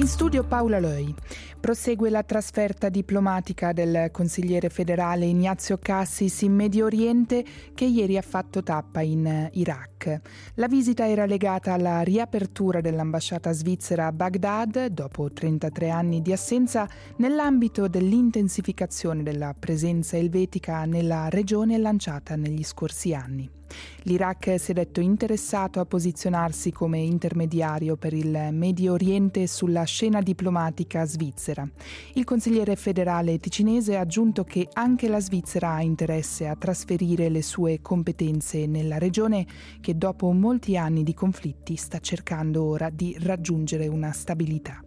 In studio Paola Loi. Prosegue la trasferta diplomatica del consigliere federale Ignazio Cassis in Medio Oriente, che ieri ha fatto tappa in Iraq. La visita era legata alla riapertura dell'ambasciata svizzera a Baghdad dopo 33 anni di assenza, nell'ambito dell'intensificazione della presenza elvetica nella regione lanciata negli scorsi anni. L'Iraq si è detto interessato a posizionarsi come intermediario per il Medio Oriente sulla scena diplomatica svizzera. Il consigliere federale ticinese ha aggiunto che anche la Svizzera ha interesse a trasferire le sue competenze nella regione, che dopo molti anni di conflitti sta cercando ora di raggiungere una stabilità.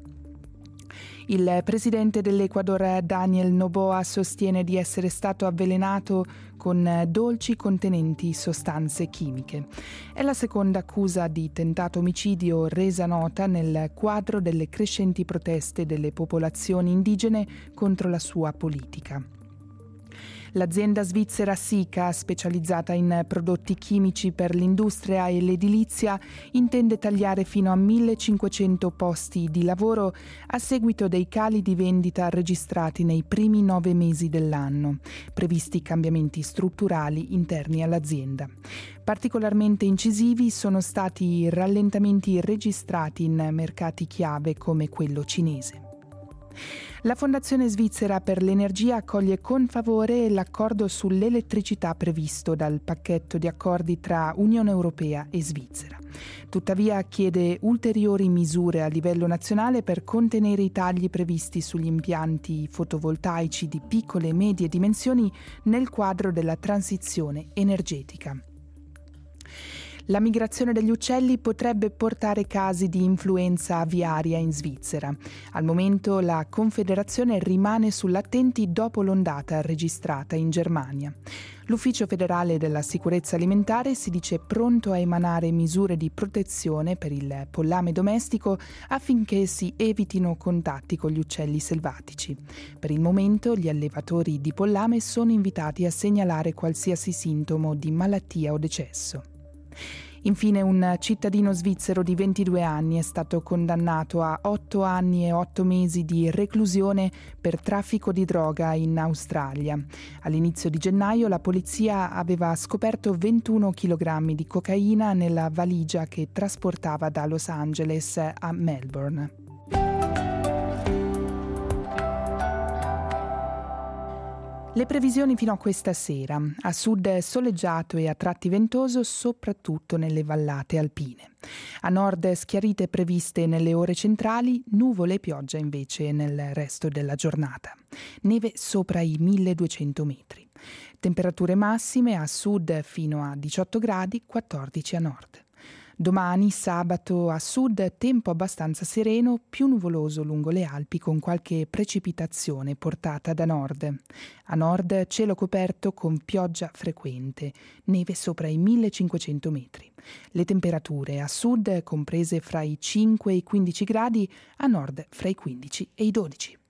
Il presidente dell'Ecuador Daniel Noboa sostiene di essere stato avvelenato con dolci contenenti sostanze chimiche. È la seconda accusa di tentato omicidio resa nota nel quadro delle crescenti proteste delle popolazioni indigene contro la sua politica. L'azienda svizzera Sika, specializzata in prodotti chimici per l'industria e l'edilizia, intende tagliare fino a 1.500 posti di lavoro a seguito dei cali di vendita registrati nei primi 9 mesi dell'anno, previsti cambiamenti strutturali interni all'azienda. Particolarmente incisivi sono stati i rallentamenti registrati in mercati chiave come quello cinese. La Fondazione Svizzera per l'Energia accoglie con favore l'accordo sull'elettricità previsto dal pacchetto di accordi tra Unione Europea e Svizzera. Tuttavia chiede ulteriori misure a livello nazionale per contenere i tagli previsti sugli impianti fotovoltaici di piccole e medie dimensioni nel quadro della transizione energetica. La migrazione degli uccelli potrebbe portare casi di influenza aviaria in Svizzera. Al momento la Confederazione rimane sull'attenti dopo l'ondata registrata in Germania. L'Ufficio federale della sicurezza alimentare si dice pronto a emanare misure di protezione per il pollame domestico affinché si evitino contatti con gli uccelli selvatici. Per il momento gli allevatori di pollame sono invitati a segnalare qualsiasi sintomo di malattia o decesso. Infine un cittadino svizzero di 22 anni è stato condannato a 8 anni e 8 mesi di reclusione per traffico di droga in Australia. All'inizio di gennaio la polizia aveva scoperto 21 kg di cocaina nella valigia che trasportava da Los Angeles a Melbourne. Le previsioni fino a questa sera. A sud soleggiato e a tratti ventoso, soprattutto nelle vallate alpine. A nord schiarite previste nelle ore centrali, nuvole e pioggia invece nel resto della giornata. Neve sopra i 1200 metri. Temperature massime a sud fino a 18 gradi, 14 a nord. Domani, sabato, a sud tempo abbastanza sereno, più nuvoloso lungo le Alpi con qualche precipitazione portata da nord. A nord cielo coperto con pioggia frequente, neve sopra i 1500 metri. Le temperature a sud comprese fra i 5 e i 15 gradi, a nord fra i 15 e i 12.